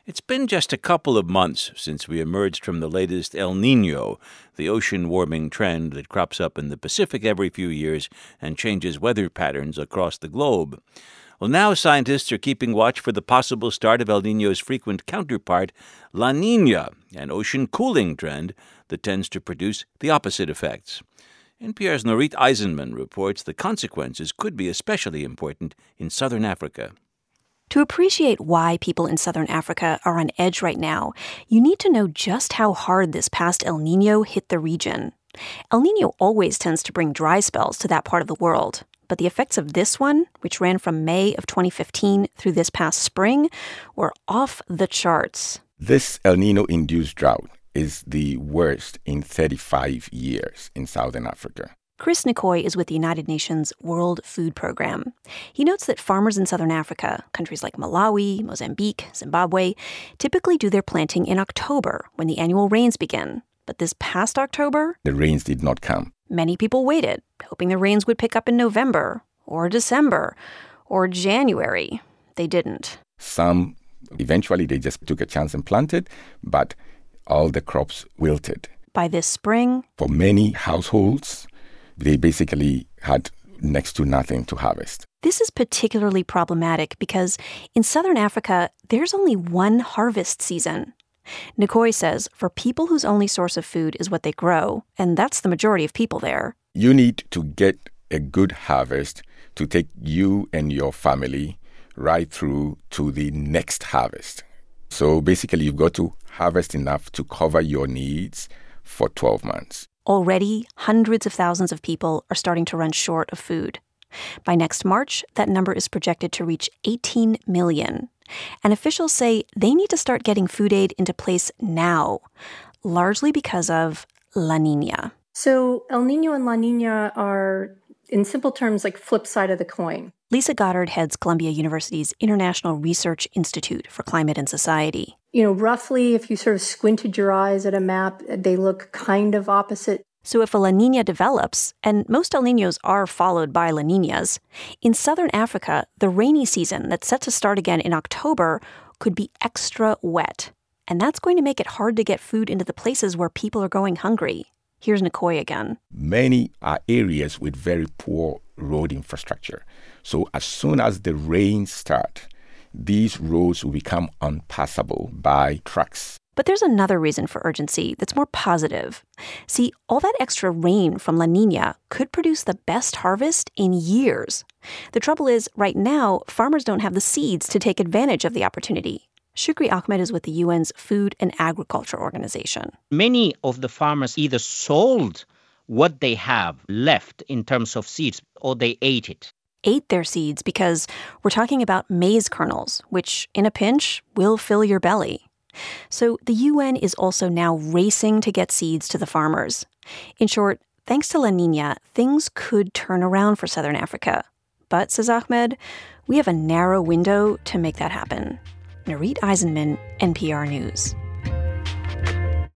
It's been just a couple of months since we emerged from the latest El Niño, the ocean warming trend that crops up in the Pacific every few years and changes weather patterns across the globe. Well, now scientists are keeping watch for the possible start of El Niño's frequent counterpart, La Niña, an ocean cooling trend that tends to produce the opposite effects. NPR's Norit Eisenman reports the consequences could be especially important in southern Africa. To appreciate why people in southern Africa are on edge right now, you need to know just how hard this past El Niño hit the region. El Niño always tends to bring dry spells to that part of the world, but the effects of this one, which ran from May of 2015 through this past spring, were off the charts. This El Niño-induced drought is the worst in 35 years in southern Africa. Chris Nkoy is with the United Nations World Food Program. He notes that farmers in southern Africa, countries like Malawi, Mozambique, Zimbabwe, typically do their planting in October when the annual rains begin. But this past October, the rains did not come. Many people waited, hoping the rains would pick up in November, or December, or January. They didn't. Some, eventually, they just took a chance and planted, but all the crops wilted. By this spring, for many households, they basically had next to nothing to harvest. This is particularly problematic because in southern Africa, there's only one harvest season. Nkoy says for people whose only source of food is what they grow, and that's the majority of people there, you need to get a good harvest to take you and your family right through to the next harvest. So basically, you've got to harvest enough to cover your needs for 12 months. Already, hundreds of thousands of people are starting to run short of food. By next March, that number is projected to reach 18 million. And officials say they need to start getting food aid into place now, largely because of La Niña. So El Niño and La Niña are, in simple terms, like flip side of the coin. Lisa Goddard heads Columbia University's International Research Institute for Climate and Society. Roughly, if you sort of squinted your eyes at a map, they look kind of opposite. So if a La Niña develops, and most El Niños are followed by La Niñas, in southern Africa, the rainy season that's set to start again in October could be extra wet. And that's going to make it hard to get food into the places where people are going hungry. Here's Nkoy again. Many are areas with very poor road infrastructure. So as soon as the rains start, these roads will become unpassable by trucks. But there's another reason for urgency that's more positive. See, all that extra rain from La Niña could produce the best harvest in years. The trouble is, right now, farmers don't have the seeds to take advantage of the opportunity. Shukri Ahmed is with the UN's Food and Agriculture Organization. Many of the farmers either sold what they have left in terms of seeds, or they ate it. Ate their seeds because we're talking about maize kernels, which, in a pinch, will fill your belly. So the UN is also now racing to get seeds to the farmers. In short, thanks to La Niña, things could turn around for southern Africa. But, says Ahmed, we have a narrow window to make that happen. Norit Eisenman, NPR News.